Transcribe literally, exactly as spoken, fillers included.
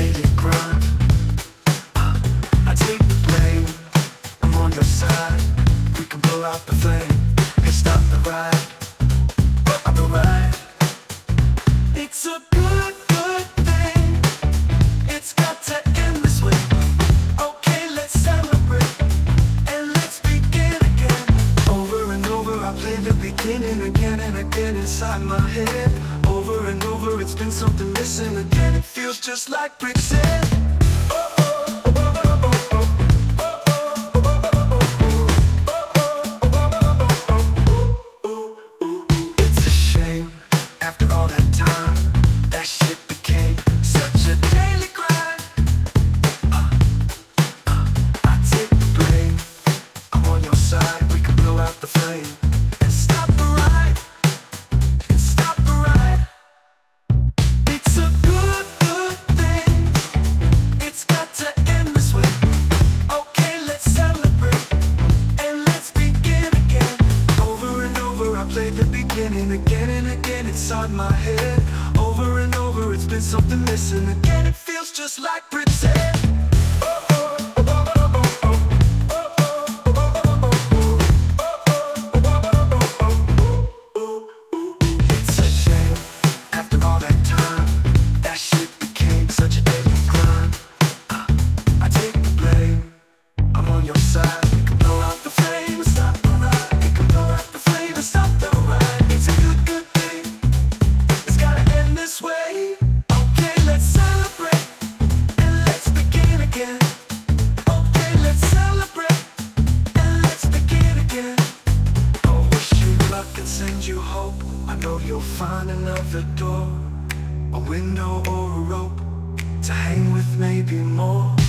daily grind. I take the blame, I'm on your side. We can blow out the flame and stop the ride. On the ride. It's a good, good thing. It's got to end this way. Okay, let's celebrate and let's begin again. Over and over I play the beginning again and again inside my head. Over and over it's been something missing again. It feels just like Britt said. It's a shame, after all that time, that shit became such a daily grind. uh, uh, I take the blame, I'm on your side. We can blow out the flame and stop the ride, and stop the ride. It's a good, good thing. It's got to end this way. Okay, let's celebrate and let's begin again. Over and over I play the beginning again and again inside my head. Over and over it's been something missing again. It feels just like Britt said. It's a shame, after all that time, that shit became such a daily grind. uh, I take the blame, I'm on your side. We can blow out the flame and stop the ride. We can blow out the flame and stop the ride. It's a good, good thing. It's gotta end this way. Okay, let's celebrate and let's begin again. Okay, let's celebrate and let's begin again. I wish you luck and send you hope. I know you'll find another door, a window or a rope to hang with, maybe more.